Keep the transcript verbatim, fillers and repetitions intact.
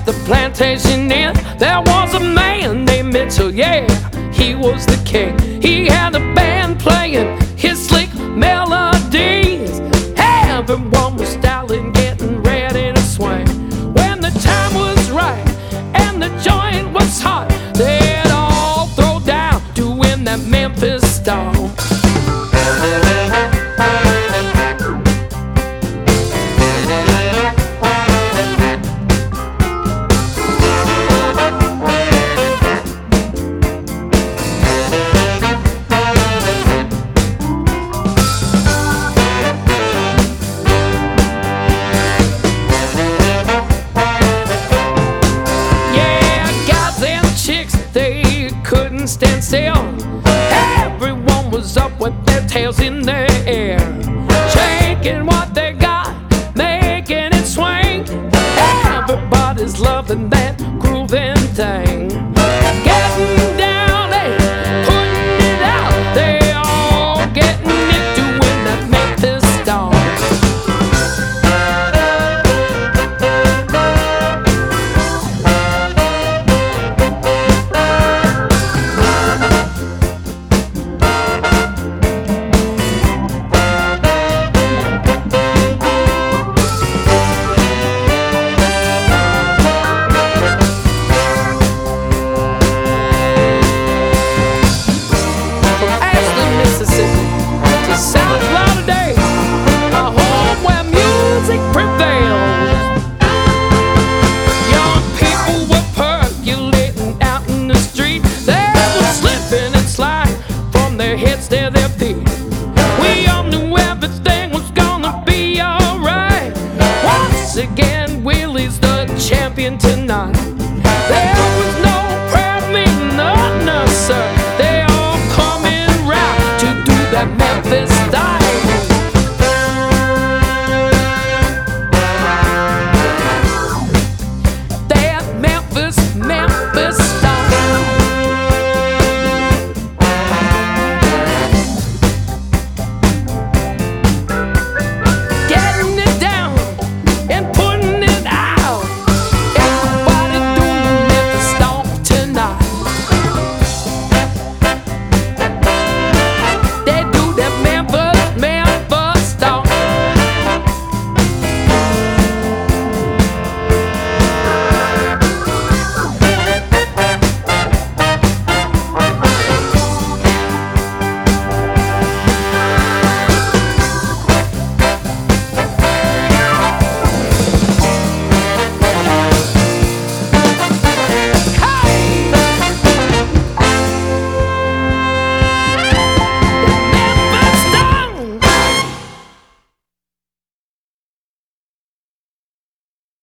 the plantation inn, there was a man named Mitchell, yeah, he was the king. He had a band playing his slick melodies. Everyone was styling, getting ready to swing. When the time was right and the joint was hot, they'd all throw down doing that Memphis stomp. Couldn't stand still. Everyone was up with their tails in the air.